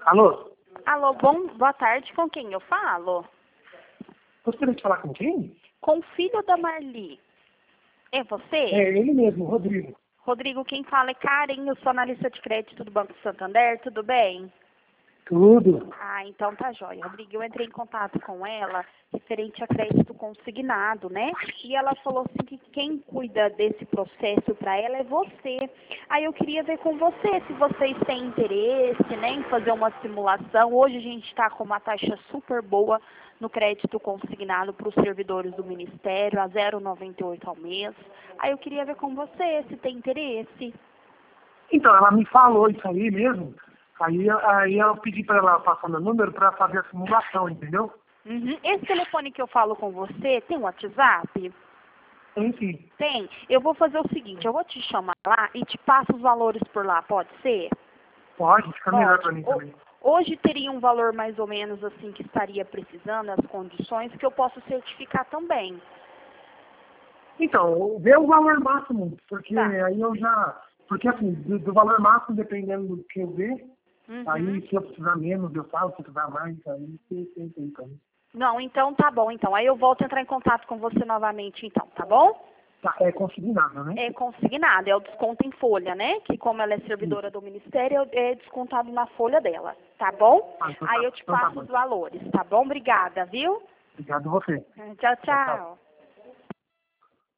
Alô? Alô, boa tarde, com quem eu falo? Gostaria de falar com quem? Com o filho da Marli. É você? É ele mesmo, Rodrigo. Rodrigo, quem fala é Karen, eu sou analista de crédito do Banco Santander, tudo bem? Tudo. Ah, então tá jóia. Rodrigo, eu entrei em contato com ela referente a crédito consignado, né? E ela falou assim que quem cuida desse processo para ela é você. Aí eu queria ver com você se vocês têm interesse, né, em fazer uma simulação. Hoje a gente está com uma taxa super boa no crédito consignado para os servidores do Ministério, a 0,98 ao mês. Aí eu queria ver com você se tem interesse. Então, ela me falou isso aí mesmo. Aí eu pedi para ela passar meu número para fazer a simulação, entendeu? Uhum. Esse telefone que eu falo com você tem WhatsApp? Enfim, Tem. Eu vou fazer o seguinte, eu vou te chamar lá e te passo os valores por lá, pode ser? pode, fica melhor para Pode. mim também. Hoje teria um valor mais ou menos assim que estaria precisando, as condições, que eu posso certificar também. Então, vê o valor máximo, porque Tá. aí eu já... Porque assim, do valor máximo, dependendo do que eu ver, Uhum. aí se eu precisar menos, eu falo, se eu precisar mais, aí você tem também. Não, então tá bom, então. Aí eu volto a entrar em contato com você novamente, então, tá bom? Tá, é consignado, né? É consignado, é o desconto em folha, né? Que como ela é servidora do Ministério, é descontado na folha dela, tá bom? Ah, então Aí tá, eu te então tá passo bom. os valores, tá bom? Obrigada, viu? Obrigado a você. Tchau, Tchau, tchau. tchau.